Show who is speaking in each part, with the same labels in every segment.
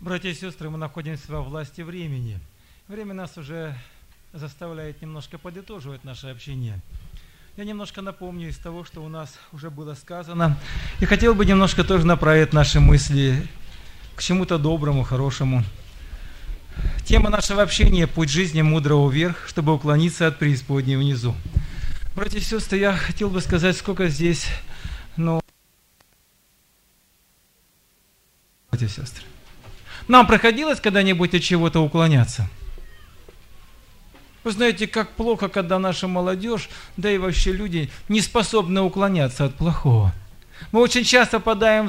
Speaker 1: Братья и сестры, мы находимся во власти времени. Время нас уже заставляет немножко подытоживать наше общение. Я немножко напомню из того, что у нас уже было сказано. И хотел бы немножко тоже направить наши мысли к чему-то доброму, хорошему. Тема нашего общения – путь жизни мудрого вверх, чтобы уклониться от преисподней внизу. Братья и сестры, я хотел бы сказать, сколько здесь, братья и сестры, нам приходилось когда-нибудь от чего-то уклоняться? Вы знаете, как плохо, когда наша молодежь, да и вообще люди, не способны уклоняться от плохого. Мы очень часто попадаем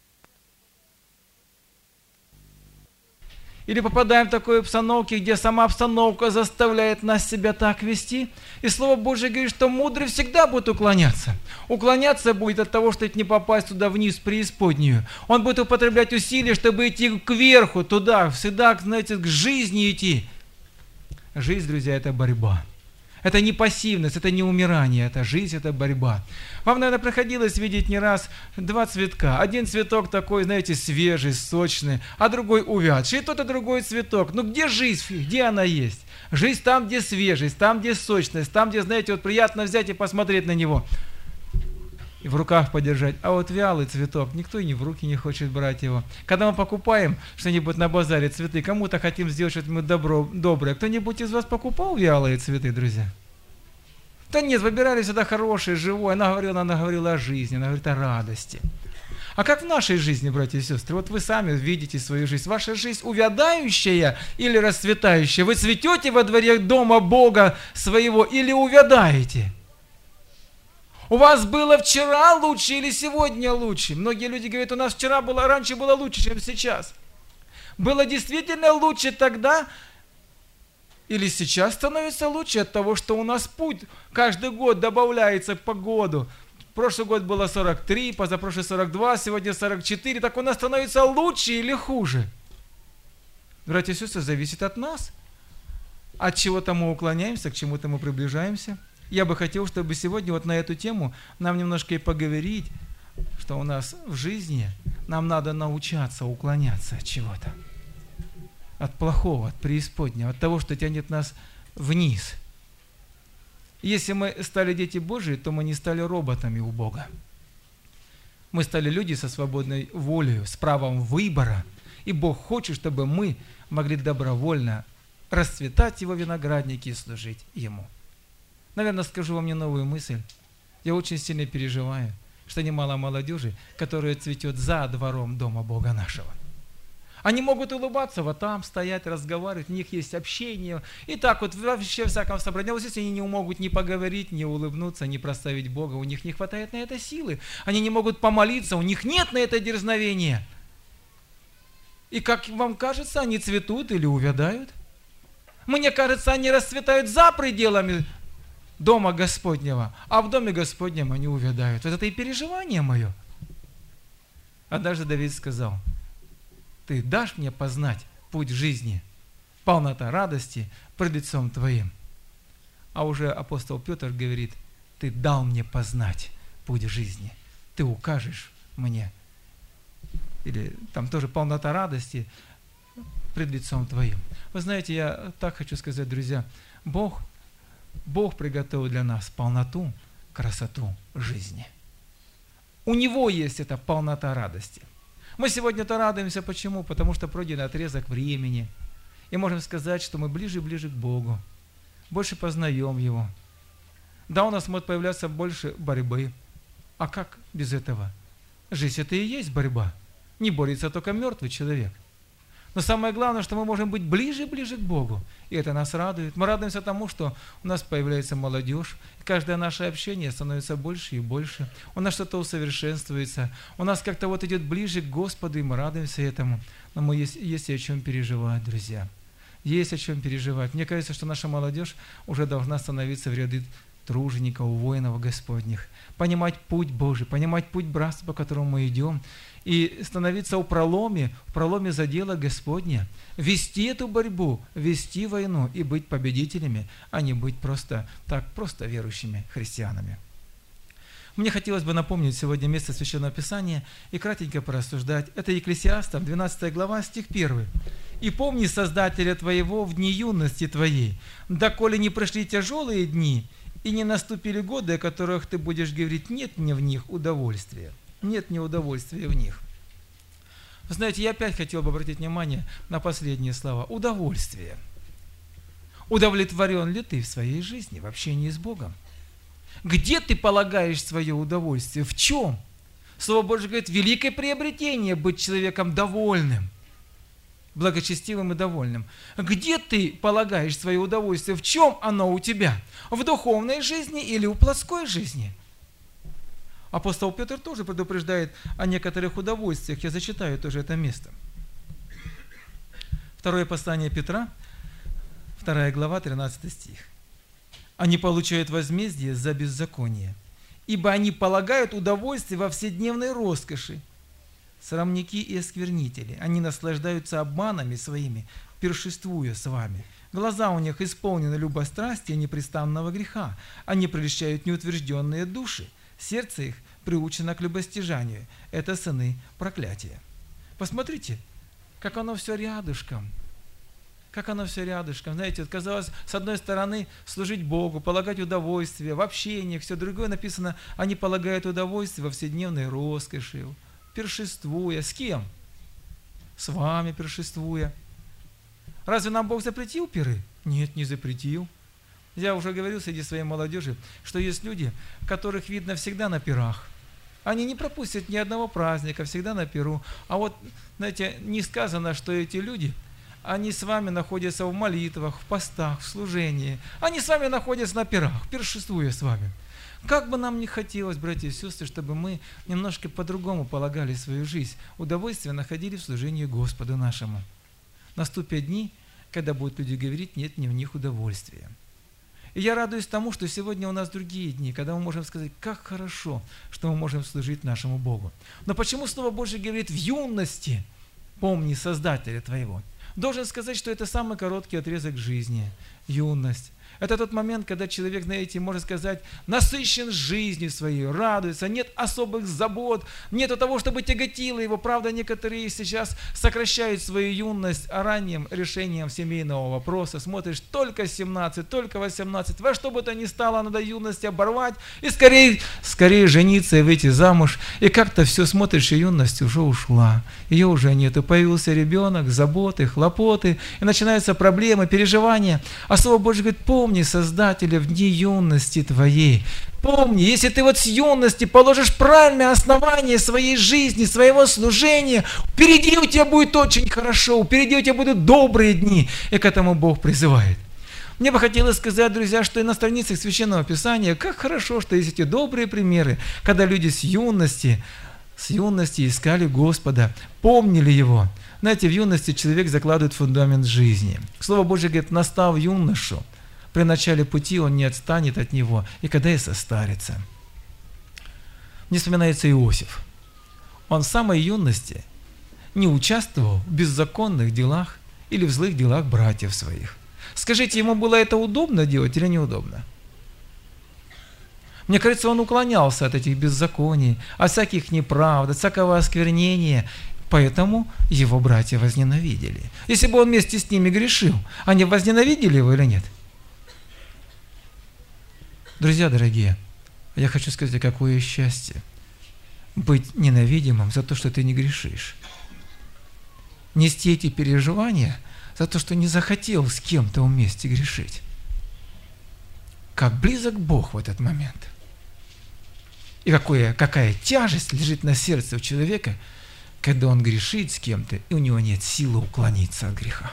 Speaker 1: в такой обстановке, где сама обстановка заставляет нас себя так вести. И Слово Божие говорит, что мудрый всегда будет уклоняться. Уклоняться будет от того, чтобы не попасть туда вниз, в преисподнюю. Он будет употреблять усилия, чтобы идти кверху, туда, всегда, знаете, к жизни идти. Жизнь, друзья, это борьба. Это не пассивность, это не умирание, это жизнь, это борьба. Вам, наверное, приходилось видеть не раз два цветка. Один цветок такой, знаете, свежий, сочный, а другой увядший. И тот, и другой цветок. Ну где жизнь, где она есть? Жизнь там, где свежесть, там, где сочность, там, где, знаете, вот приятно взять и посмотреть на него. И в руках подержать. А вот вялый цветок, никто и в руки не хочет брать его. Когда мы покупаем что-нибудь на базаре, цветы, кому-то хотим сделать что-нибудь доброе. Кто-нибудь из вас покупал вялые цветы, друзья? Да нет, выбирали всегда хорошие, живое. Она говорила о жизни, она говорит о радости. А как в нашей жизни, братья и сестры? Вот вы сами видите свою жизнь. Ваша жизнь увядающая или расцветающая? Вы цветете во дворе дома Бога своего или увядаете? У вас было вчера лучше или сегодня лучше? Многие люди говорят, у нас раньше было лучше, чем сейчас. Было действительно лучше тогда или сейчас становится лучше от того, что у нас путь каждый год добавляется по году. Прошлый год было 43, позапрошлый 42, сегодня 44. Так у нас становится лучше или хуже? Братья и сестры, зависит от нас. От чего-то мы уклоняемся, к чему-то мы приближаемся. Я бы хотел, чтобы сегодня вот на эту тему нам немножко и поговорить, что у нас в жизни нам надо научаться уклоняться от чего-то. От плохого, от преисподнего, от того, что тянет нас вниз. Если мы стали дети Божии, то мы не стали роботами у Бога. Мы стали люди со свободной волей, с правом выбора. И Бог хочет, чтобы мы могли добровольно расцветать Его виноградники и служить Ему. Наверное, скажу вам не новую мысль. Я очень сильно переживаю, что немало молодежи, которая цветет за двором дома Бога нашего. Они могут улыбаться, вот там стоять, разговаривать, у них есть общение. И так вот вообще в всяком собрании. Вот здесь они не могут ни поговорить, ни улыбнуться, ни прославить Бога. У них не хватает на это силы. Они не могут помолиться, у них нет на это дерзновения. И как вам кажется, они цветут или увядают? Мне кажется, они расцветают за пределами дома Господнего, а в доме Господнем они увядают. Вот это и переживание мое. Однажды Давид сказал: «Ты дашь мне познать путь жизни, полнота радости пред лицом Твоим». А уже апостол Петр говорит: «Ты дал мне познать путь жизни, Ты укажешь мне». Или там тоже полнота радости пред лицом Твоим. Вы знаете, я так хочу сказать, друзья, Бог приготовил для нас полноту, красоту жизни. У Него есть эта полнота радости. Мы сегодня-то радуемся. Почему? Потому что пройден отрезок времени. И можем сказать, что мы ближе и ближе к Богу. Больше познаем Его. Да, у нас может появляться больше борьбы. А как без этого? Жизнь – это и есть борьба. Не борется только мертвый человек. Но самое главное, что мы можем быть ближе и ближе к Богу. И это нас радует. Мы радуемся тому, что у нас появляется молодежь. И каждое наше общение становится больше и больше. У нас что-то усовершенствуется. У нас как-то вот идет ближе к Господу, и мы радуемся этому. Но мы есть о чем переживать, друзья. Есть о чем переживать. Мне кажется, что наша молодежь уже должна становиться в ряды тружеников, воинов Господних. Понимать путь Божий, понимать путь братства, по которому мы идем. И становиться в проломе за дело Господне. Вести эту борьбу, вести войну и быть победителями, а не быть просто верующими христианами. Мне хотелось бы напомнить сегодня место Священного Писания и кратенько порассуждать. Это Екклесиастам, 12 глава, стих 1. «И помни Создателя твоего в дни юности твоей, доколе не прошли тяжелые дни, и не наступили годы, о которых ты будешь говорить, нет мне в них удовольствия». Нет мне удовольствия в них. Вы знаете, я опять хотел бы обратить внимание на последние слова. Удовольствие. Удовлетворен ли ты в своей жизни, в общении с Богом? Где ты полагаешь свое удовольствие? В чем? Слово Божье говорит, великое приобретение быть человеком довольным, благочестивым и довольным. Где ты полагаешь свое удовольствие? В чем оно у тебя? В духовной жизни или в плотской жизни? Апостол Петр тоже предупреждает о некоторых удовольствиях. Я зачитаю тоже это место. Второе послание Петра, 2 глава, 13 стих. «Они получают возмездие за беззаконие, ибо они полагают удовольствие во вседневной роскоши. Срамники и осквернители, они наслаждаются обманами своими, пиршествуя с вами. Глаза у них исполнены любострастия непрестанного греха, они прельщают неутвержденные души, сердце их приучено к любостяжанию. Это сыны проклятия». Посмотрите, как оно все рядышком. Как оно все рядышком. Знаете, вот казалось, с одной стороны, служить Богу, полагать удовольствие в общениях, все другое написано, они полагают удовольствие во вседневной роскоши, пиршествуя. С кем? С вами пиршествуя. Разве нам Бог запретил пиры? Нет, не запретил. Я уже говорил среди своей молодежи, что есть люди, которых видно всегда на пирах. Они не пропустят ни одного праздника, всегда на пиру. А вот, знаете, не сказано, что эти люди, они с вами находятся в молитвах, в постах, в служении. Они с вами находятся на пирах, пиршествуя с вами. Как бы нам ни хотелось, братья и сестры, чтобы мы немножко по-другому полагали свою жизнь, удовольствие находили в служении Господу нашему. Наступят дни, когда будут люди говорить, нет ни в них удовольствия. И я радуюсь тому, что сегодня у нас другие дни, когда мы можем сказать, как хорошо, что мы можем служить нашему Богу. Но почему Слово Божье говорит в юности, помни Создателя твоего? Должен сказать, что это самый короткий отрезок жизни, юность. Это тот момент, когда человек, знаете, можно сказать, насыщен жизнью своей, радуется, нет особых забот, нет того, чтобы тяготило его. Правда, некоторые сейчас сокращают свою юность ранним решением семейного вопроса. Смотришь, только 17, только 18, во что бы то ни стало, надо юность оборвать и скорее жениться и выйти замуж. И как-то все смотришь, и юность уже ушла, ее уже нет. И появился ребенок, заботы, хлопоты, и начинаются проблемы, переживания. А Слово Божье говорит, помни Создателя в дни юности твоей. Помни, если ты вот с юности положишь правильное основание своей жизни, своего служения, впереди у тебя будет очень хорошо, впереди у тебя будут добрые дни, и к этому Бог призывает. Мне бы хотелось сказать, друзья, что и на страницах Священного Писания, как хорошо, что есть эти добрые примеры, когда люди с юности искали Господа, помнили Его. Знаете, в юности человек закладывает фундамент жизни. Слово Божье говорит, настав юношу, при начале пути он не отстанет от него, и когда и состарится. Мне вспоминается Иосиф. Он в самой юности не участвовал в беззаконных делах или в злых делах братьев своих. Скажите, ему было это удобно делать или неудобно? Мне кажется, он уклонялся от этих беззаконий, от всяких неправд, от всякого осквернения. Поэтому его братья возненавидели. Если бы он вместе с ними грешил, они возненавидели его или нет? Друзья дорогие, я хочу сказать, какое счастье быть ненавидимым за то, что ты не грешишь. Нести эти переживания за то, что не захотел с кем-то вместе грешить. Как близок Бог в этот момент. И какая тяжесть лежит на сердце у человека, когда он грешит с кем-то, и у него нет силы уклониться от греха.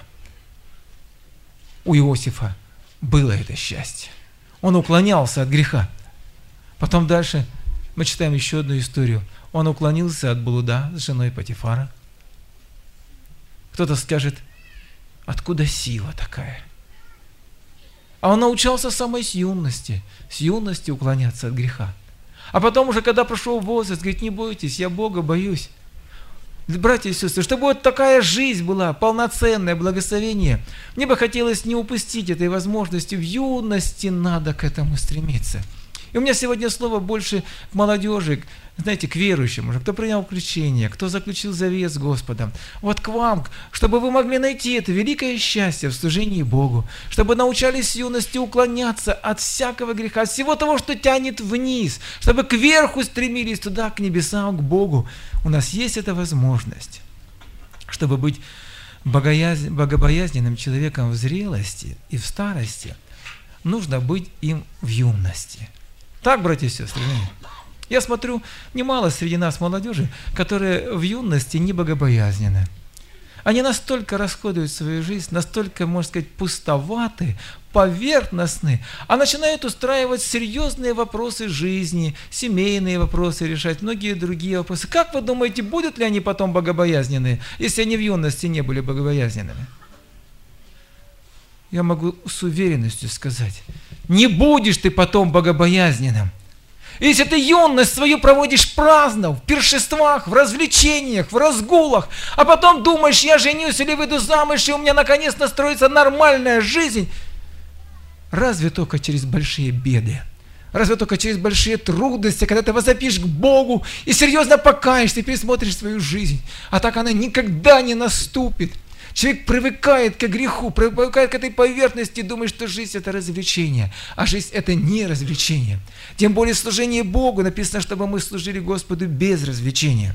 Speaker 1: У Иосифа было это счастье. Он уклонялся от греха. Потом дальше мы читаем еще одну историю. Он уклонился от блуда с женой Потифара. Кто-то скажет, откуда сила такая? А он научался самой с юности уклоняться от греха. А потом уже, когда прошел возраст, говорит, не бойтесь, я Бога боюсь. Братья и сестры, чтобы вот такая жизнь была, полноценное благословение, мне бы хотелось не упустить этой возможности. В юности надо к этому стремиться. И у меня сегодня слово больше к молодежи, знаете, к верующим, уже, кто принял крещение, кто заключил завет с Господом. Вот к вам, чтобы вы могли найти это великое счастье в служении Богу, чтобы научались с юности уклоняться от всякого греха, от всего того, что тянет вниз, чтобы кверху стремились туда, к небесам, к Богу. У нас есть эта возможность, чтобы быть богобоязненным человеком в зрелости и в старости, нужно быть им в юности. Так, братья и сестры? Я смотрю, немало среди нас молодежи, которые в юности не богобоязненны. Они настолько расходуют свою жизнь, настолько, можно сказать, пустоваты, поверхностны, а начинают устраивать серьезные вопросы жизни, семейные вопросы решать, многие другие вопросы. Как вы думаете, будут ли они потом богобоязненные, если они в юности не были богобоязненными? Я могу с уверенностью сказать, не будешь ты потом богобоязненным. Если ты юность свою проводишь праздно, в пиршествах, в развлечениях, в разгулах, а потом думаешь, я женюсь или выйду замуж, и у меня наконец настроится нормальная жизнь, разве только через большие беды, разве только через большие трудности, когда ты возопишь к Богу и серьезно покаешься, и пересмотришь свою жизнь, а так она никогда не наступит. Человек привыкает к греху, привыкает к этой поверхности, думает, что жизнь – это развлечение. А жизнь – это не развлечение. Тем более служение Богу написано, чтобы мы служили Господу без развлечения.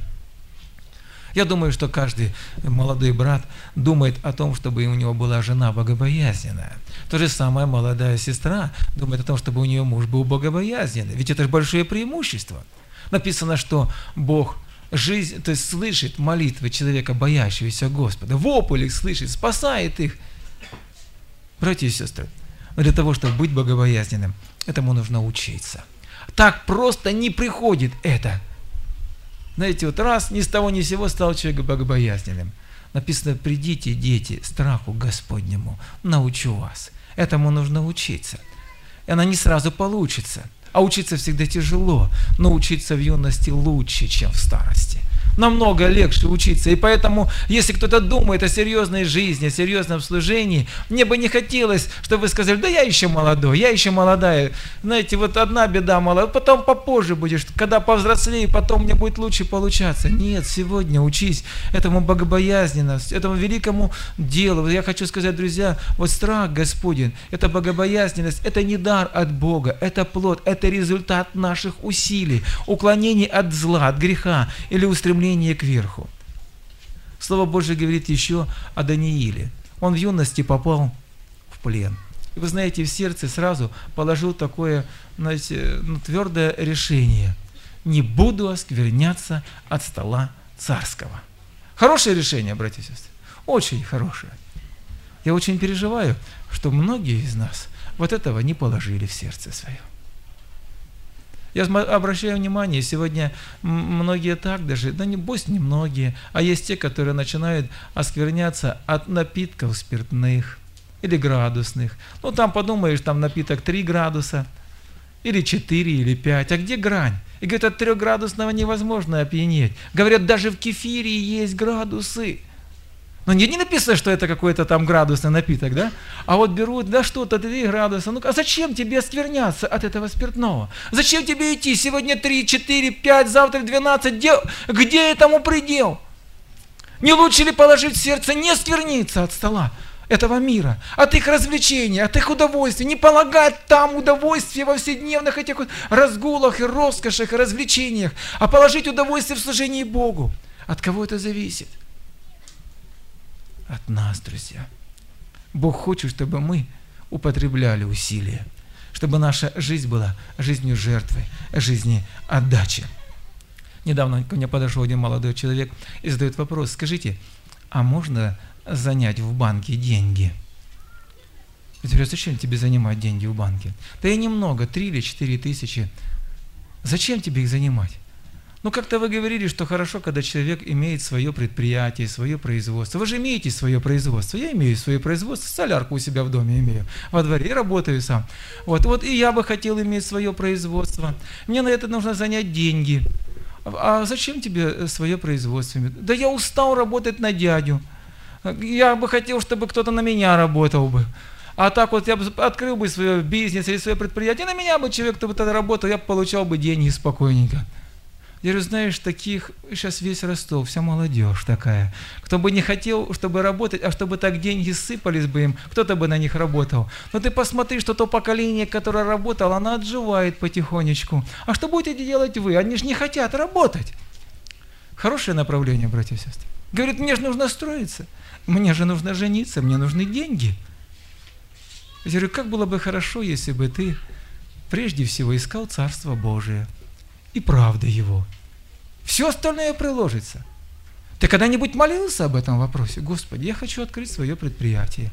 Speaker 1: Я думаю, что каждый молодой брат думает о том, чтобы у него была жена богобоязненная. То же самое молодая сестра думает о том, чтобы у нее муж был богобоязненный. Ведь это же большое преимущество. Написано, что Бог жизнь, то есть слышит молитвы человека, боящегося Господа, вопль их слышит, спасает их. Братья и сестры, но для того, чтобы быть богобоязненным, этому нужно учиться. Так просто не приходит это. Знаете, вот раз ни с того ни с сего стал человек богобоязненным. Написано, придите, дети, страху Господнему, научу вас. Этому нужно учиться. И она не сразу получится. А учиться всегда тяжело, но учиться в юности лучше, чем в старости. Намного легче учиться. И поэтому, если кто-то думает о серьезной жизни, о серьезном служении, мне бы не хотелось, чтобы вы сказали, да я еще молодой, я еще молодая. Знаете, вот одна беда мало, потом попозже будешь, когда повзрослею, потом мне будет лучше получаться. Нет, сегодня учись этому богобоязненности, этому великому делу. Я хочу сказать, друзья, вот страх Господень, это богобоязненность, это не дар от Бога, это плод, это результат наших усилий, уклонений от зла, от греха или устремления кверху. Слово Божье говорит еще о Данииле. Он в юности попал в плен. И вы знаете, в сердце сразу положил такое, знаете, твердое решение. Не буду оскверняться от стола царского. Хорошее решение, братья и сестры. Очень хорошее. Я очень переживаю, что многие из нас вот этого не положили в сердце свое. Я обращаю внимание, сегодня многие так даже, да не пусть не многие, а есть те, которые начинают оскверняться от напитков спиртных или градусных. Ну там подумаешь, там напиток 3 градуса, или 4, или 5, а где грань? И говорят, от 3-градусного невозможно опьянеть. Говорят, даже в кефире есть градусы. Но не написано, что это какой-то там градусный напиток, да? А вот берут, да что-то 3 градуса. Ну, а зачем тебе оскверняться от этого спиртного? Зачем тебе идти сегодня 3, 4, 5, завтра 12? Где этому предел? Не лучше ли положить в сердце не оскверниться от стола этого мира, от их развлечений, от их удовольствий, не полагать там удовольствие во вседневных этих вот разгулах и роскошах и развлечениях, а положить удовольствие в служении Богу. От кого это зависит? От нас, друзья. Бог хочет, чтобы мы употребляли усилия, чтобы наша жизнь была жизнью жертвы, жизнью отдачи. Недавно ко мне подошел один молодой человек и задает вопрос: скажите, а можно занять в банке деньги? Я говорю, зачем тебе занимать деньги в банке? Да и немного, 3 или 4 тысячи. Зачем тебе их занимать? Ну, как-то вы говорили, что хорошо, когда человек имеет свое предприятие, свое производство. Вы же имеете свое производство. Я имею свое производство, солярку у себя в доме имею, во дворе, работаю сам. Вот и я бы хотел иметь свое производство. Мне на это нужно занять деньги. А зачем тебе свое производство? Да я устал работать на дядю. Я бы хотел, чтобы кто-то на меня работал бы. А так вот я бы открыл бы свой бизнес или свое предприятие, на меня бы человек, кто бы тогда работал, я бы получал бы деньги спокойненько. Я говорю, знаешь, таких сейчас весь Ростов, вся молодежь такая. Кто бы не хотел, чтобы работать, а чтобы так деньги сыпались бы им, кто-то бы на них работал. Но ты посмотри, что то поколение, которое работало, оно отживает потихонечку. А что будете делать вы? Они же не хотят работать. Хорошее направление, братья и сестры. Говорит, мне же нужно строиться, мне же нужно жениться, мне нужны деньги. Я говорю, как было бы хорошо, если бы ты прежде всего искал Царство Божие и правда Его. Все остальное приложится. Ты когда-нибудь молился об этом вопросе? Господи, я хочу открыть свое предприятие.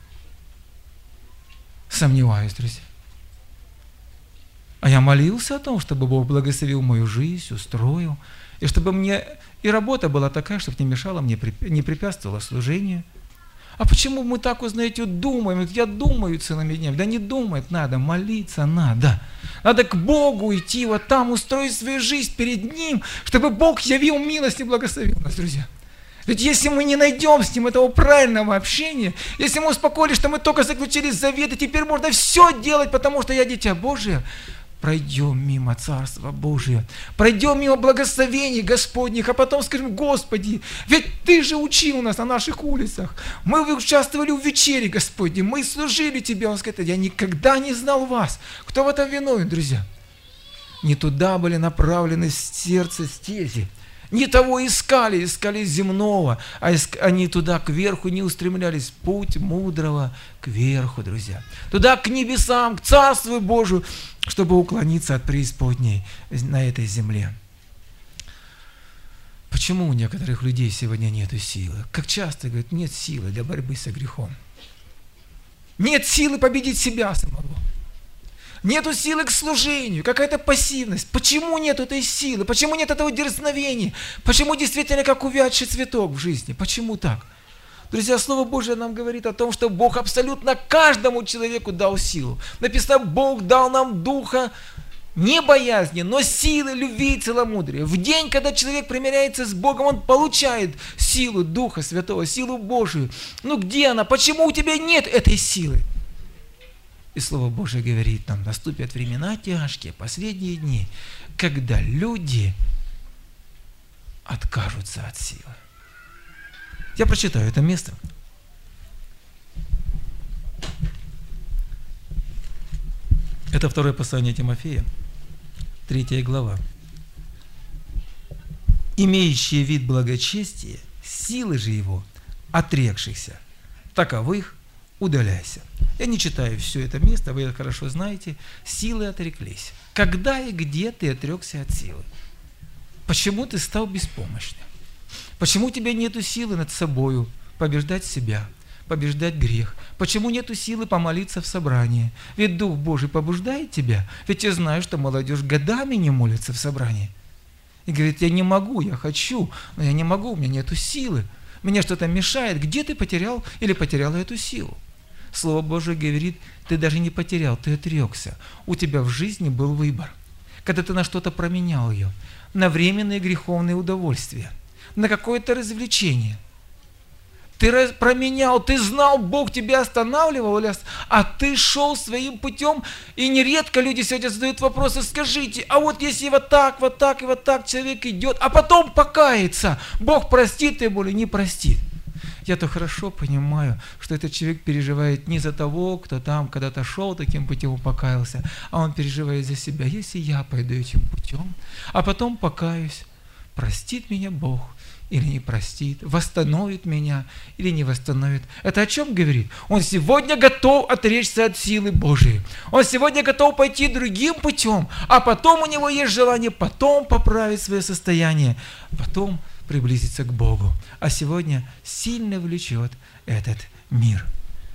Speaker 1: Сомневаюсь, друзья. А я молился о том, чтобы Бог благословил мою жизнь, устроил, и чтобы мне и работа была такая, чтобы не мешала мне, не препятствовала служению. А почему мы так, узнаете, думаем? Я думаю целыми днями. Да не думать надо, молиться надо. Надо к Богу идти, вот там устроить свою жизнь перед Ним, чтобы Бог явил милость и благословил нас, друзья. Ведь если мы не найдем с Ним этого правильного общения, если мы успокоились, что мы только заключили завет, и теперь можно все делать, потому что я дитя Божие, пройдем мимо Царства Божия, пройдем мимо благословений Господних, а потом скажем, Господи, ведь Ты же учил нас на наших улицах, мы участвовали в вечере, Господи, мы служили Тебе. Он скажет, я никогда не знал вас. Кто в этом виновен, друзья? Не туда были направлены сердце стези, не того искали земного, а они туда кверху не устремлялись. Путь мудрого кверху, друзья. Туда к небесам, к Царству Божию, чтобы уклониться от преисподней на этой земле. Почему у некоторых людей сегодня нет силы? Как часто говорят, нет силы для борьбы со грехом. Нет силы победить себя самого. Нету силы к служению, какая-то пассивность. Почему нет этой силы? Почему нет этого дерзновения? Почему действительно как увядший цветок в жизни? Почему так? Друзья, Слово Божие нам говорит о том, что Бог абсолютно каждому человеку дал силу. Написано, Бог дал нам духа не боязни, но силы, любви и целомудрия. В день, когда человек примиряется с Богом, он получает силу Духа Святого, силу Божию. Ну где она? Почему у тебя нет этой силы? И Слово Божие говорит нам, наступят времена тяжкие, последние дни, когда люди откажутся от силы. Я прочитаю это место. Это второе послание Тимофея, 3 глава. «Имеющие вид благочестия, силы же его, отрекшихся, таковых удаляйся». Я не читаю все это место, вы это хорошо знаете. Силы отреклись. Когда и где ты отрекся от силы? Почему ты стал беспомощным? Почему у тебя нету силы над собою побеждать себя, побеждать грех? Почему нету силы помолиться в собрании? Ведь Дух Божий побуждает тебя. Ведь я знаю, что молодежь годами не молится в собрании. И говорит, я не могу, я хочу, но я не могу, у меня нету силы. Мне что-то мешает. Где ты потерял или потеряла эту силу? Слово Божие говорит, ты даже не потерял, ты отрекся. У тебя в жизни был выбор. Когда ты на что-то променял ее, на временные греховные удовольствия, на какое-то развлечение. Ты променял, ты знал, Бог тебя останавливал, а ты шел своим путем. И нередко люди сегодня задают вопросы, скажите, а вот если вот так и вот так человек идет, а потом покается, Бог простит его или не простит? Я-то хорошо понимаю, что этот человек переживает не за того, кто там когда-то шел таким путем и покаялся, а он переживает за себя. Если я пойду этим путем, а потом покаюсь, простит меня Бог или не простит, восстановит меня или не восстановит. Это о чем говорит? Он сегодня готов отречься от силы Божией. Он сегодня готов пойти другим путем, а потом у него есть желание потом поправить свое состояние, потом приблизиться к Богу. А сегодня сильно влечет этот мир.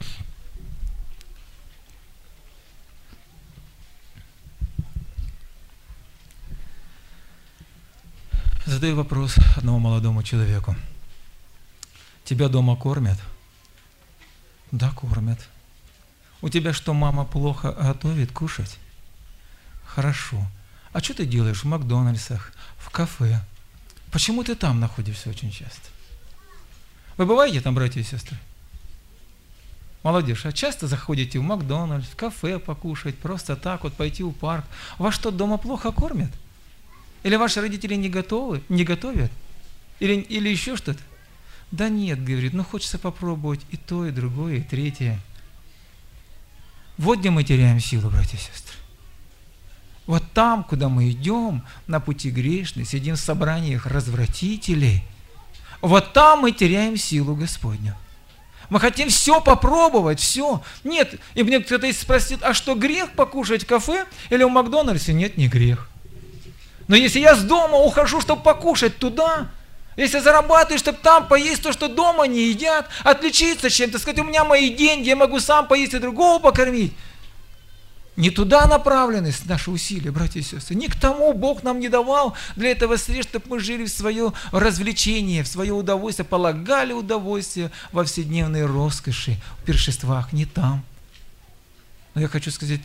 Speaker 1: Задаю вопрос одному молодому человеку. Тебя дома кормят? Да, кормят. У тебя что, мама плохо готовит кушать? Хорошо. А что ты делаешь в Макдональдсах, в кафе? Почему ты там находишься очень часто? Вы бываете там, братья и сестры? Молодежь, а часто заходите в Макдональдс, в кафе покушать, просто так вот пойти в парк? Вас что, дома плохо кормят? Или ваши родители не готовят? Или еще что-то? Да нет, говорит, хочется попробовать и то, и другое, и третье. Вот где мы теряем силу, братья и сестры. Вот там, куда мы идем, на пути грешный, сидим в собраниях развратителей, вот там мы теряем силу Господню. Мы хотим все попробовать, все. Нет, и мне кто-то спросит, а что, грех покушать в кафе или в Макдональдсе? Нет, не грех. Но если я с дома ухожу, чтобы покушать туда, если зарабатываю, чтобы там поесть то, что дома не едят, отличиться чем-то, сказать, у меня мои деньги, я могу сам поесть и другого покормить. Не туда направлены наши усилия, братья и сестры. Не к тому Бог нам не давал для этого средств, чтобы мы жили в свое развлечение, в свое удовольствие, полагали удовольствие во вседневной роскоши, в пиршествах. Не там. Но я хочу сказать,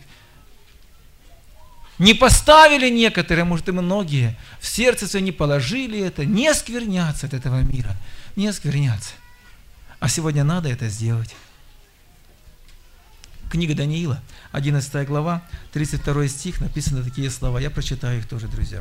Speaker 1: не поставили некоторые, может и многие, в сердце свое не положили это, не оскверняться от этого мира, не оскверняться. А сегодня надо это сделать. Книга Даниила, 11 глава, 32 стих, написаны такие слова. Я прочитаю их тоже, друзья.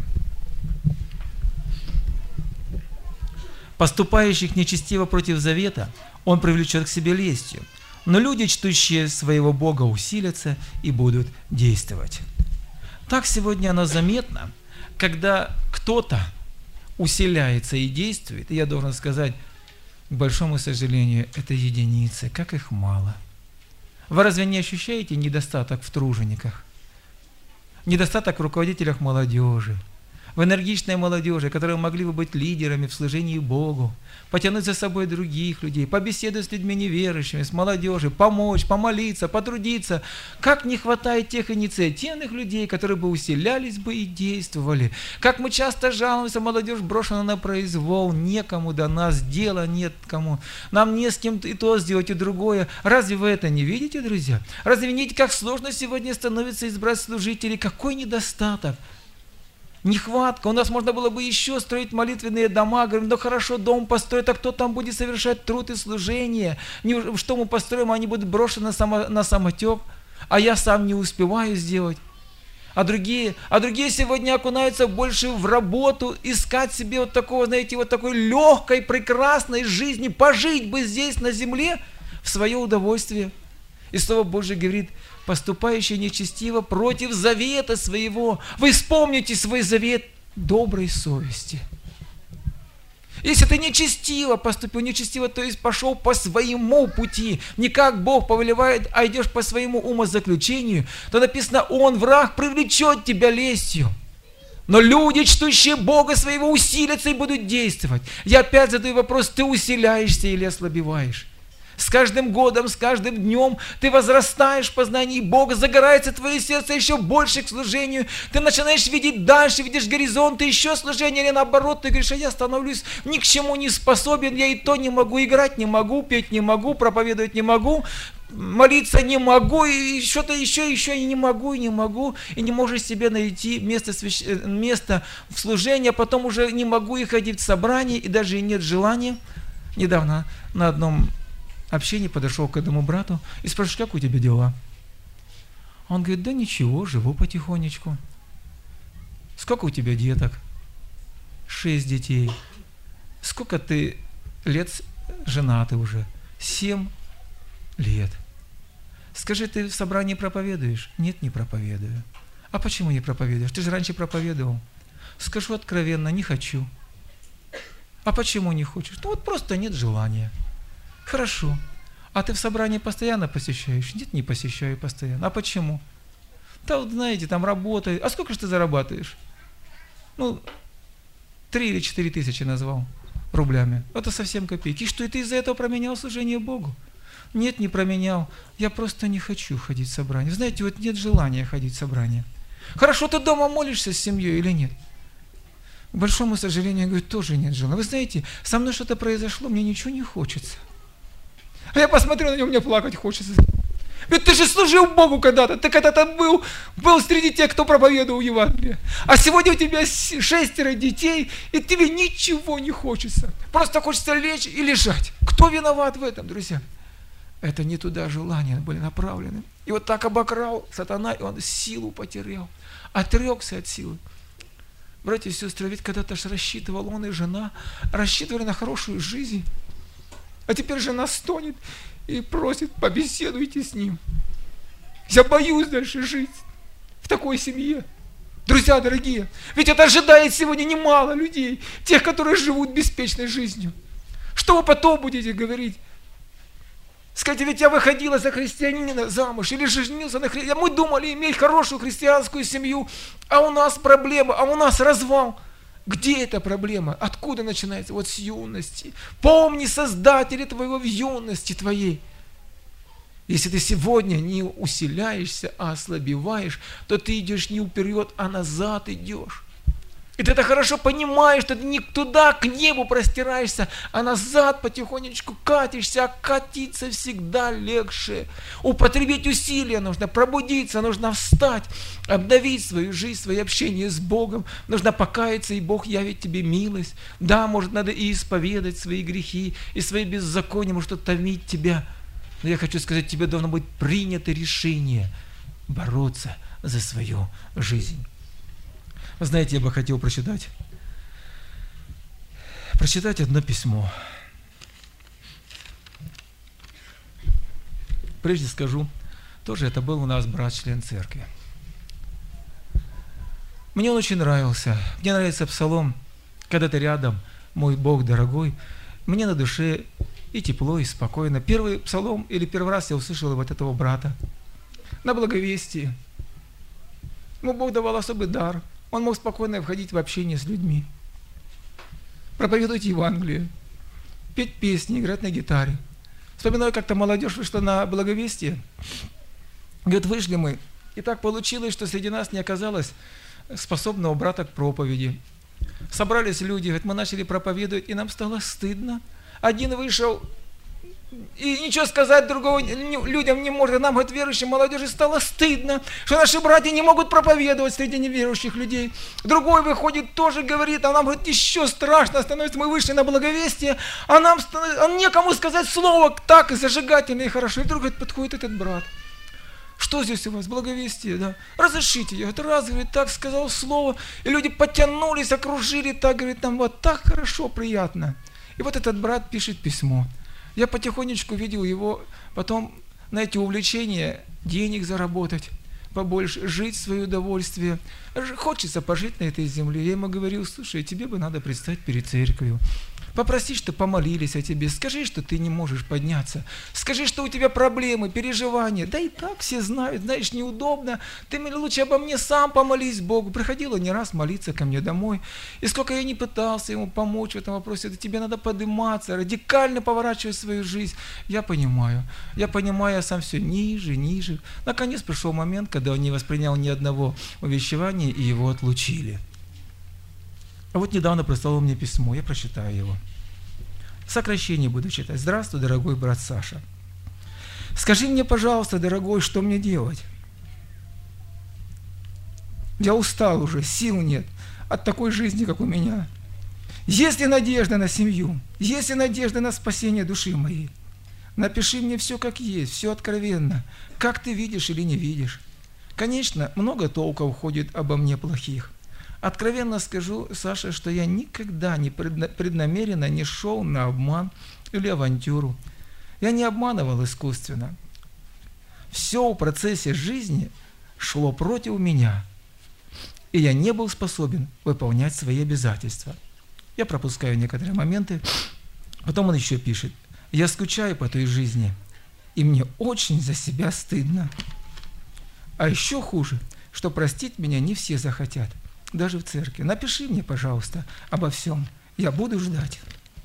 Speaker 1: «Поступающих нечестиво против завета он привлечет к себе лестью, но люди, чтущие своего Бога, усилятся и будут действовать». Так сегодня оно заметно, когда кто-то усиляется и действует, и я должен сказать, к большому сожалению, это единицы, как их мало. Вы разве не ощущаете недостаток в тружениках? Недостаток в руководителях молодежи, в энергичной молодежи, которые могли бы быть лидерами в служении Богу, потянуть за собой других людей, побеседовать с людьми неверующими, с молодежью, помочь, помолиться, потрудиться. Как не хватает тех инициативных людей, которые бы усилялись бы и действовали. Как мы часто жалуемся, молодежь брошена на произвол, некому до нас, дела нет кому. Нам не с кем и то сделать, и другое. Разве вы это не видите, друзья? Разве не видите, как сложно сегодня становится избрать служителей? Какой недостаток? Нехватка. У нас можно было бы еще строить молитвенные дома. Говорим, да хорошо, дом построить, а кто там будет совершать труд и служение? Что мы построим, они будут брошены на самотек, а я сам не успеваю сделать. А другие сегодня окунаются больше в работу, искать себе вот такого, знаете, вот такой легкой, прекрасной жизни, пожить бы здесь на земле в свое удовольствие. И Слово Божие говорит, поступающий нечестиво против завета своего. Вы вспомните свой завет доброй совести. Если ты нечестиво поступил, нечестиво, то есть пошел по своему пути, не как Бог повелевает, а идешь по своему умозаключению, то написано, Он, враг, привлечет тебя лестью. Но люди, чтущие Бога своего, усилятся и будут действовать. Я опять задаю вопрос, ты усиляешься или ослабеваешь? С каждым годом, с каждым днем ты возрастаешь в познании Бога, загорается твое сердце еще больше к служению, ты начинаешь видеть дальше, видишь горизонты, еще служение, или наоборот, ты говоришь, а я становлюсь ни к чему не способен, я и то не могу, играть не могу, петь не могу, проповедовать не могу, молиться не могу, и что-то еще и не могу, и не можешь себе найти место в служении, а потом уже не могу и ходить в собрание, и даже и нет желания. Недавно на одном общении подошел к одному брату и спрашиваю, как у тебя дела? Он говорит, да ничего, живу потихонечку. Сколько у тебя деток? 6 детей. Сколько ты лет женатый уже? 7 лет. Скажи, ты в собрании проповедуешь? Нет, не проповедую. А почему не проповедуешь? Ты же раньше проповедовал. Скажу откровенно, не хочу. А почему не хочешь? Ну вот просто нет желания. Хорошо. А ты в собрании постоянно посещаешь? Нет, не посещаю постоянно. А почему? Да вот знаете, там работаю. А сколько же ты зарабатываешь? 3 или 4 тысячи назвал рублями. Это совсем копейки. И что, и ты из-за этого променял служение Богу? Нет, не променял. Я просто не хочу ходить в собрание. Знаете, вот нет желания ходить в собрание. Хорошо, ты дома молишься с семьей или нет? К большому сожалению, я говорю, тоже нет желания. Вы знаете, со мной что-то произошло, мне ничего не хочется. А я посмотрю на него, мне плакать хочется. Ведь ты же служил Богу когда-то, ты когда-то был среди тех, кто проповедовал Евангелие. А сегодня у тебя 6 детей, и тебе ничего не хочется. Просто хочется лечь и лежать. Кто виноват в этом, друзья? Это не туда желания были направлены. И вот так обокрал сатана, и он силу потерял. Отрекся от силы. Братья и сестры, ведь когда-то ж рассчитывал он и жена, рассчитывали на хорошую жизнь. А теперь жена стонет и просит, побеседуйте с ним. Я боюсь дальше жить в такой семье. Друзья дорогие, ведь это ожидает сегодня немало людей, тех, которые живут беспечной жизнью. Что вы потом будете говорить? Скажите, ведь я выходила за христианина замуж или женился на христианине. Мы думали иметь хорошую христианскую семью, а у нас проблема, а у нас развал. Где эта проблема? Откуда начинается? Вот с юности. Помни Создателя твоего в юности твоей. Если ты сегодня не усиляешься, а ослабеваешь, то ты идешь не вперед, а назад идешь. И ты это хорошо понимаешь, что ты не туда, к небу простираешься, а назад потихонечку катишься, а катиться всегда легче. Употребить усилия нужно, пробудиться, нужно встать, обновить свою жизнь, свое общение с Богом. Нужно покаяться, и Бог явит тебе милость. Да, может, надо и исповедать свои грехи, и свои беззакония, может, томить тебя. Но я хочу сказать, тебе должно быть принято решение бороться за свою жизнь. Вы знаете, я бы хотел прочитать одно письмо. Прежде скажу, тоже это был у нас брат-член церкви. Мне он очень нравился. Мне нравится псалом, когда ты рядом, мой Бог дорогой. Мне на душе и тепло, и спокойно. Первый псалом, или первый раз я услышал вот этого брата на благовестии. Ему Бог давал особый дар. Он мог спокойно входить в общение с людьми, проповедовать Евангелие, петь песни, играть на гитаре. Вспоминаю, как-то молодежь вышла на благовестие. Говорит, вышли мы. И так получилось, что среди нас не оказалось способного брата к проповеди. Собрались люди, говорит, мы начали проповедовать, и нам стало стыдно. Один вышел, и ничего сказать другого людям не может. Нам, говорит, верующим молодежи, стало стыдно, что наши братья не могут проповедовать среди неверующих людей. Другой выходит, тоже говорит, а нам, говорит, еще страшно становится. Мы вышли на благовестие, а нам некому сказать слово так зажигательно и хорошо. И вдруг, говорит, подходит этот брат. Что здесь у вас? Благовестие, да? Разрешите. Я, говорит, раз, говорит, так сказал слово, и люди потянулись, окружили, так, говорит, нам вот так хорошо, приятно. И вот этот брат пишет письмо. Я потихонечку видел его, потом на эти увлечения денег заработать, побольше, жить в свое удовольствие. Хочется пожить на этой земле. Я ему говорил, слушай, тебе бы надо предстать перед церковью. Попроси, чтобы помолились о тебе. Скажи, что ты не можешь подняться. Скажи, что у тебя проблемы, переживания. Да и так все знают, знаешь, неудобно. Ты лучше обо мне сам помолись Богу. Приходила не раз молиться ко мне домой. И сколько я не пытался ему помочь в этом вопросе, это тебе надо подниматься, радикально поворачивать свою жизнь. Я понимаю, я сам все ниже, ниже. Наконец пришел момент, когда он не воспринял ни одного увещевания, и его отлучили. А вот недавно прислал мне письмо, я прочитаю его. Сокращение буду читать. Здравствуй, дорогой брат Саша. Скажи мне, пожалуйста, дорогой, что мне делать? Я устал уже, сил нет от такой жизни, как у меня. Есть ли надежда на семью? Есть ли надежда на спасение души моей? Напиши мне все как есть, все откровенно, как ты видишь или не видишь. Конечно, много толков ходит обо мне плохих. Откровенно скажу, Саша, что я никогда не преднамеренно не шел на обман или авантюру. Я не обманывал искусственно. Все в процессе жизни шло против меня, и я не был способен выполнять свои обязательства. Я пропускаю некоторые моменты. Потом он еще пишет: я скучаю по той жизни, и мне очень за себя стыдно. А еще хуже, что простить меня не все захотят. Даже в церкви. Напиши мне, пожалуйста, обо всем. Я буду ждать.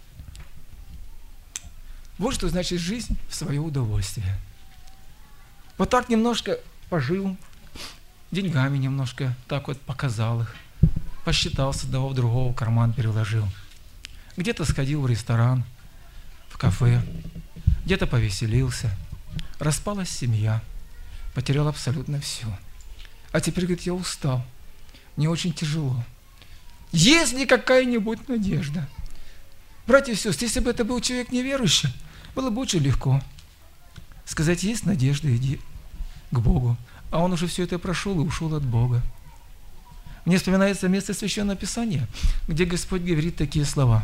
Speaker 1: Вот что значит жизнь в свое удовольствие. Вот так немножко пожил, деньгами немножко так вот показал их, посчитал с одного в другого, карман переложил. Где-то сходил в ресторан, в кафе, где-то повеселился. Распалась семья, потерял абсолютно все. А теперь, говорит, я устал. Мне очень тяжело. Есть ли какая-нибудь надежда? Братья и сестры, если бы это был человек неверующий, было бы очень легко. сказать, есть надежда, иди к Богу. А он уже все это прошел и ушел от Бога. Мне вспоминается место Священного Писания, где Господь говорит такие слова.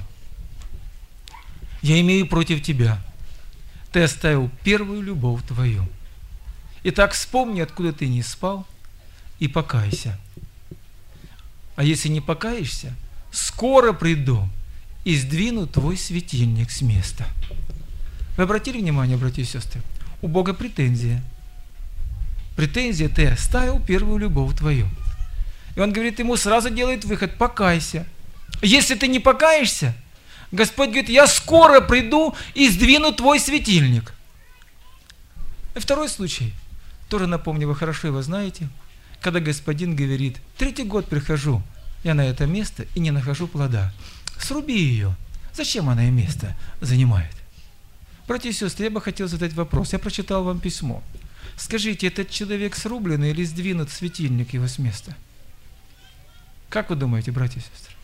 Speaker 1: «Я имею против тебя. Ты оставил первую любовь твою. Итак, вспомни, откуда ты не спал, и покайся. А если не покаешься, скоро приду и сдвину твой светильник с места». Вы обратили внимание, братья и сестры? У Бога претензия. Претензия, ты оставил первую любовь твою. И он говорит, ему сразу делает выход, покайся. Если ты не покаешься, Господь говорит, я скоро приду и сдвину твой светильник. И второй случай, тоже напомню, вы хорошо его знаете, когда Господин говорит, 3-й год прихожу я на это место и не нахожу плода. Сруби ее. Зачем она и место занимает? Братья и сестры, я бы хотел задать вопрос. Я прочитал вам письмо. Скажите, этот человек срублен или сдвинут светильник его с места? Как вы думаете, братья и сестры?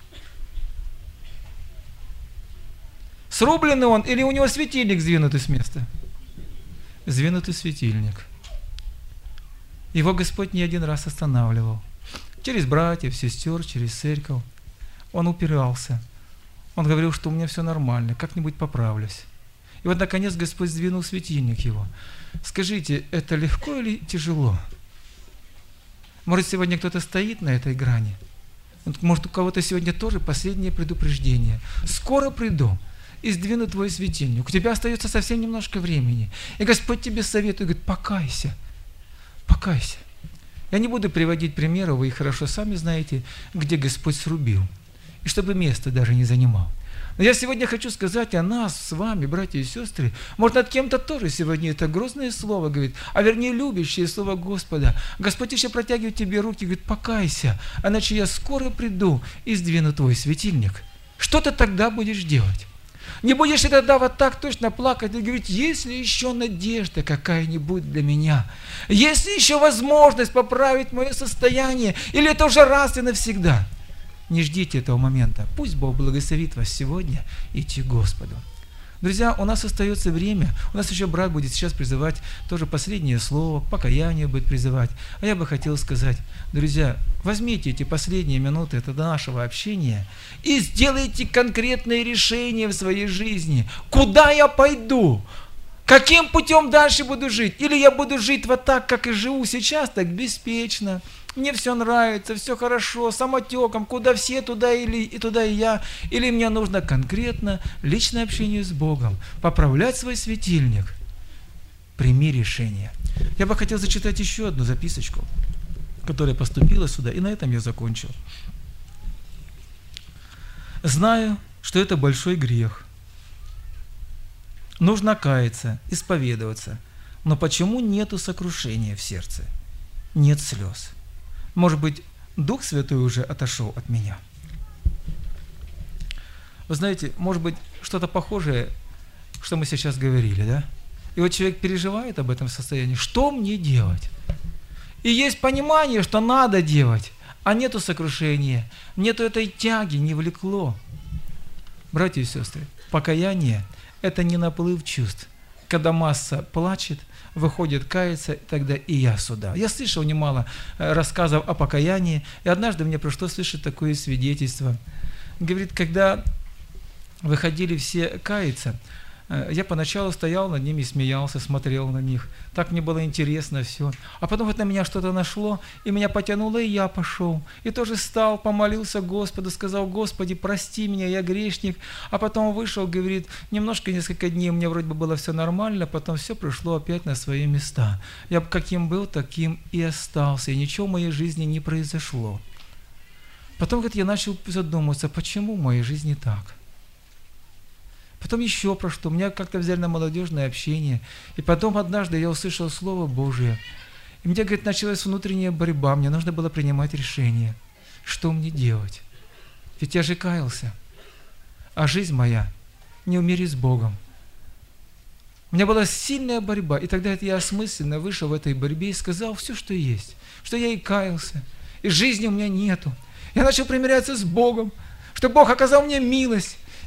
Speaker 1: Срубленный он или у него светильник сдвинутый с места? Сдвинутый светильник. Его Господь не один раз останавливал. Через братьев, сестер, через церковь. Он упирался. Он говорил, что у меня все нормально, как-нибудь поправлюсь. И вот, наконец, Господь сдвинул светильник его. Скажите, это легко или тяжело? Может, сегодня кто-то стоит на этой грани? Может, у кого-то сегодня тоже последнее предупреждение. Скоро приду и сдвину твой светильник. У тебя остается совсем немножко времени. И Господь тебе советует, говорит, покайся. Покайся. Я не буду приводить примеров, вы их хорошо сами знаете, где Господь срубил. И чтобы место даже не занимал. Но я сегодня хочу сказать о нас с вами, братья и сестры. Может, над кем-то тоже сегодня это грозное слово говорит, а вернее любящее слово Господа. Господь еще протягивает тебе руки и говорит, покайся, иначе я скоро приду и сдвину твой светильник. Что ты тогда будешь делать? Не будешь ли тогда вот так точно плакать и говорить, есть ли еще надежда какая-нибудь для меня? Есть ли еще возможность поправить мое состояние? Или это уже раз и навсегда? Не ждите этого момента. Пусть Бог благословит вас сегодня идти к Господу. Друзья, у нас остается время. У нас еще брат будет сейчас призывать тоже последнее слово, к покаянию будет призывать. А я бы хотел сказать, друзья, возьмите эти последние минуты это до нашего общения и сделайте конкретные решения в своей жизни. Куда я пойду? Каким путем дальше буду жить? Или я буду жить вот так, как и живу сейчас, так беспечно. Мне все нравится, все хорошо, самотеком, куда все, туда и я. Или мне нужно конкретно личное общение с Богом, поправлять свой светильник. Прими решение. Я бы хотел зачитать еще одну записочку, которая поступила сюда, и на этом я закончил. Знаю, что это большой грех. Нужно каяться, исповедоваться. Но почему нету сокрушения в сердце? Нет слез. Может быть, Дух Святой уже отошел от меня? Вы знаете, может быть, что-то похожее, что мы сейчас говорили, да? И вот человек переживает об этом состоянии. Что мне делать? И есть понимание, что надо делать, а нету сокрушения, нету этой тяги, не влекло. Братья и сестры, покаяние – это не наплыв чувств. Когда масса плачет, выходит каяться, тогда и я сюда. Я слышал немало рассказов о покаянии, и однажды мне пришлось слышать такое свидетельство. Говорит, когда выходили все каяться, я поначалу стоял над ними, смеялся, смотрел на них. Так мне было интересно все. А потом вот на меня что-то нашло, и меня потянуло, и я пошел. И тоже стал, помолился Господу, сказал, Господи, прости меня, я грешник. А потом вышел, говорит, несколько дней у меня вроде бы было все нормально, потом все пришло опять на свои места. Я каким был, таким и остался, и ничего в моей жизни не произошло. Потом, говорит, я начал задумываться, почему в моей жизни так. Потом еще про что. Меня как-то взяли на молодежное общение. И потом однажды я услышал Слово Божие. И мне, говорит, началась внутренняя борьба. Мне нужно было принимать решение. Что мне делать? Ведь я же каялся. А жизнь моя не в мире с Богом. У меня была сильная борьба. И тогда я осмысленно вышел в этой борьбе и сказал все, что есть. Что я и каялся. И жизни у меня нету. Я начал примиряться с Богом. Что Бог оказал мне милость.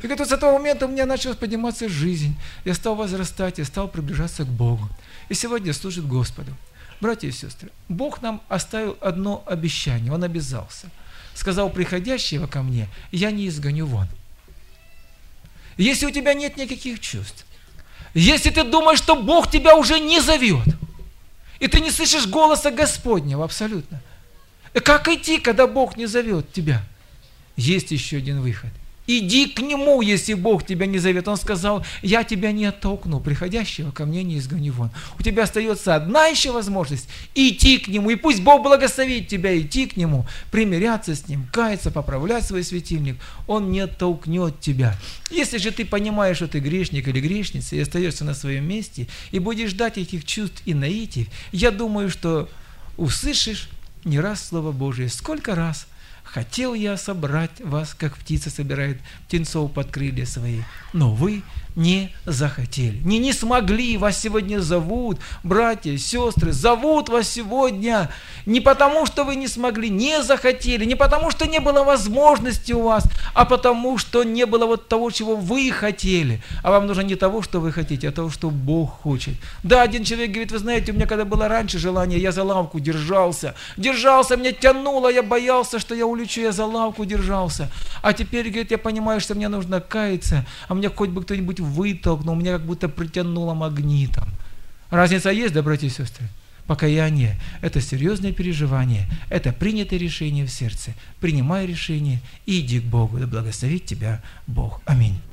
Speaker 1: И говорит, вот с этого момента у меня началась подниматься жизнь. Я стал возрастать, я стал приближаться к Богу. И сегодня служит Господу. Братья и сестры, Бог нам оставил одно обещание, Он обязался. Сказал: приходящего ко мне я не изгоню вон. Если у тебя нет никаких чувств, если ты думаешь, что Бог тебя уже не зовет, и ты не слышишь голоса Господнего абсолютно, как идти, когда Бог не зовет тебя? Есть еще один выход. Иди к Нему, если Бог тебя не зовет. Он сказал: я тебя не оттолкну, приходящего ко мне не изгоню вон. У тебя остается одна еще возможность идти к Нему. И пусть Бог благословит тебя идти к Нему, примиряться с Ним, каяться, поправлять свой светильник. Он не оттолкнет тебя. Если же ты понимаешь, что ты грешник или грешница, и остаешься на своем месте, и будешь ждать этих чувств и наитий, я думаю, что услышишь не раз Слово Божие. Сколько раз хотел я собрать вас, как птица собирает птенцов под крылья свои, но вы не захотели. Не смогли, вас сегодня зовут, братья, сестры, зовут вас сегодня не потому, что вы не смогли, не захотели, не потому, что не было возможности у вас, а потому, что не было вот того, чего вы хотели. А вам нужно не того, что вы хотите, а того, что Бог хочет. Да, один человек говорит: вы знаете, у меня когда было раньше желание, я за лавку держался, меня тянуло, я боялся, что я улечу, я за лавку держался. А теперь, говорит, я понимаю, что мне нужно каяться, а мне хоть бы кто-нибудь вытолкнул, меня как будто притянуло магнитом. Разница есть, да, братья и сестры? Покаяние – это серьезное переживание, это принятое решение в сердце. Принимай решение и иди к Богу, да благословит тебя Бог. Аминь.